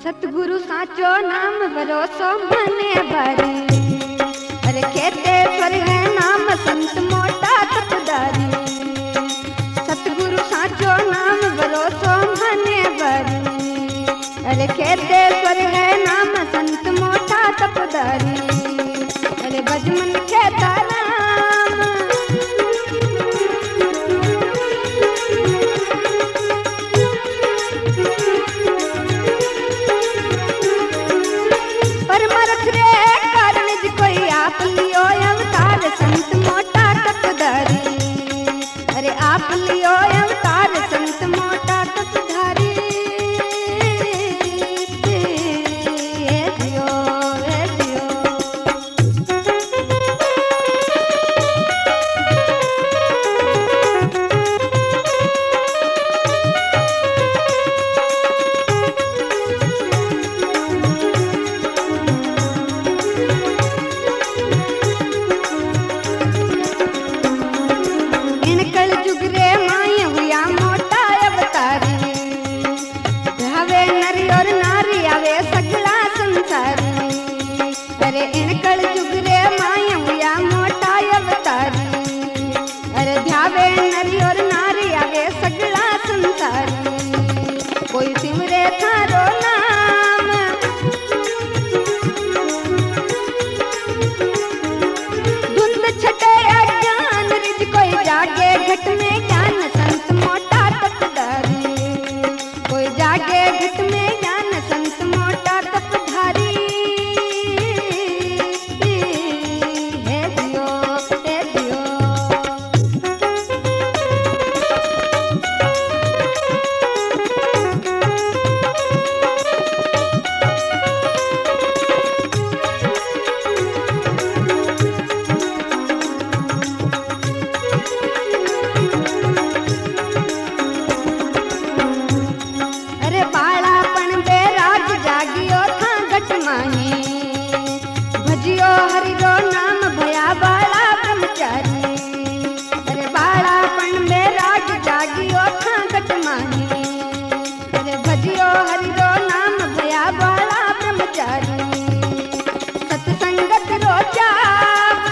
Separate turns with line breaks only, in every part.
सतगुरु साचो नाम भरोसो मने भरी। अरे खेतेश्वर है नाम संत मोटा तपदारी। सतगुरु साचो नाम भरोसो मने भरी। अरे खेतेश्वर है नाम संत मोटा तपदारी। अरे भजमन खेता नाम परमरथ रे कारण जी कोई आप लियो अवतार संत मोटा तपधारी। अरे आप लियो अवतार संत मोटा तपधारी। ए दियो ए दियो। अरे इन कल जुग रे माया हुआ मोटा अवतारी। अरे ध्यावे नरी और नारी आवे सगला संसारी। कोई सिमरे थारो नाम धुंध छटे अज्ञान रिज कोई जागे घट में ज्ञान संत मोटा तपधारी। कोई जागे घट में ज्ञान संत मोटा तपधारी। भजियो हरि रो नाम भया बाला ब्रह्मचारी। अरे बालापन में राज जागियो था गट माही। अरे भजियो हरि रो नाम भया बाला ब्रह्मचारी। सत्संगत रो जाग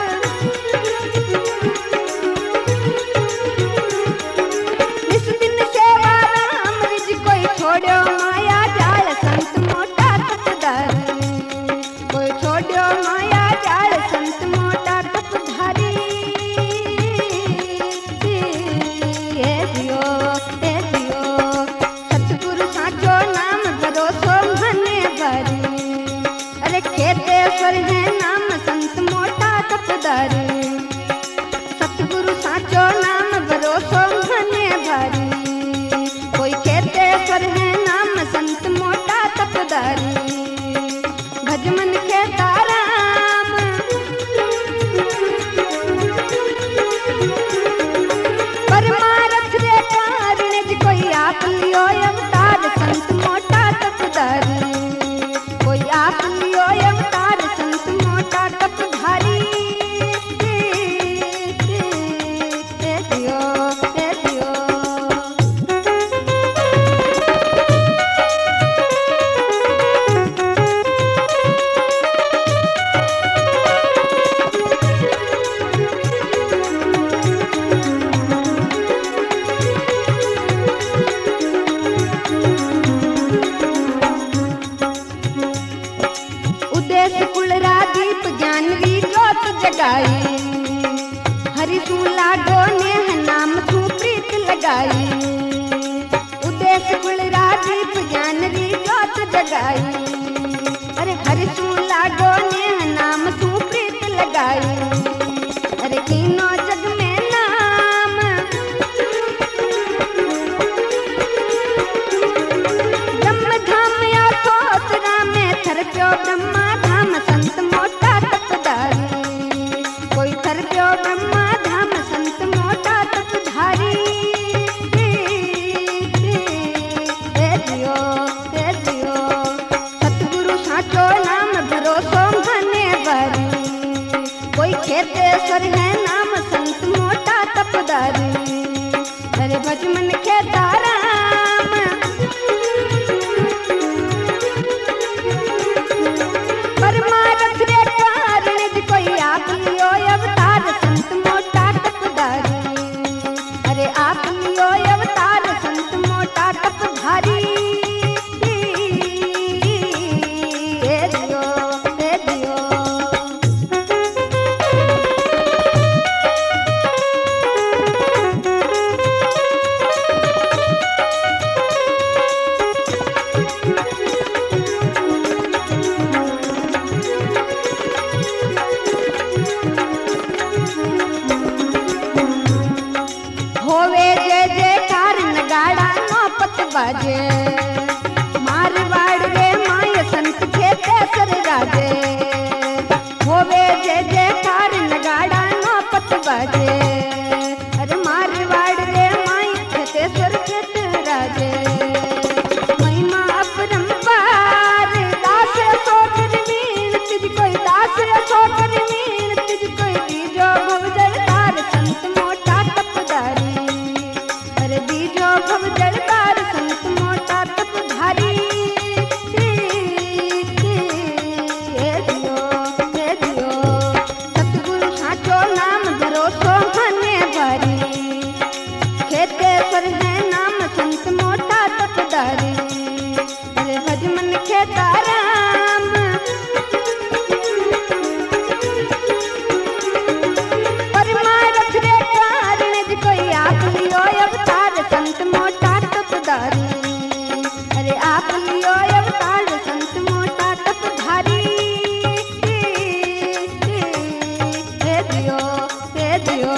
इस दिन सेवा राम रिज कोई छोड़ो माया जाल संत मोटा तपधारी। कोई छोड़ो माया जाल संत मोटा तपधारी। ए दियो ए दियो। सतगुरु साचो नाम भरोसो मने भरी। अरे खेतेश्वर है नाम संत मोटा तपधारी। सतगुरु साचो नाम भरोसो मने भरी। कोई खेतेश्वर है नाम संत मोटा तपधारी। भजमन खेता राम परमारथ रे कारण जी कोई आप लियो अवतार संत मोटा तपधारी। कोई आप लियो अवतार संत मोटा तपधारी। ए दियो ए दियो। जगाई हरि सू लाडो ने नाम सू प्रीत लगाई। उदेश कुल राजीव ज्ञान री जोत जगाई। अरे हरि सू लाडो ने नाम सू प्रीत लगाई। अरे तीनों जग में नाम ब्रह्म धाम या सोतरा में थरप्यो ब्रह्मा धाम संत मोटा तपधारी। कोई थरप्यो ब्रह्मा धाम संत मोटा तपधारी। ए दियो ए दियो। सतगुरु साचो नाम भरोसो मने भरी। कोई खेतेश्वर है नाम संत मोटा तपधारी। अरे भजमन खेता राम बाजे मारवाड़ रे माय संत खेतेसर राजे होवे जय जयकार नगाड़ा नौपत बाजे अरे मारवाड़ रे माय खेतेसर खेत राजे महिमा अपरंपार दास सोकर वीण तुझ कोई दास सोकर वीण तुझ कोई बीजो भवजल तार संत मोटा तपधारी अरे बीजो भवजल तार संत मोटा तपधारी हे दियो सतगुरु साचो नाम भरोसो मने भरी खेतेसर है नाम संत मोटा तपधारी अरे भज मन खेताराम परमारथ रे कारण जी कोई आप लियो अवतार संत मोटा तपधारी अरे आप लियो अवतार संत मोटा तपधारी हे दियो हे दियो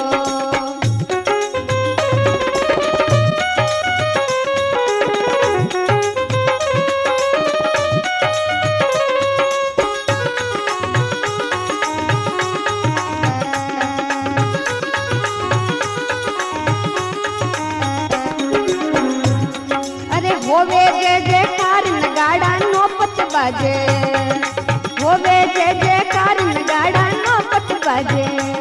अरे होवे जय जयकार नगाड़ा नौपत बाजे होवे जय जयकार नगाड़ा नौपत बाजे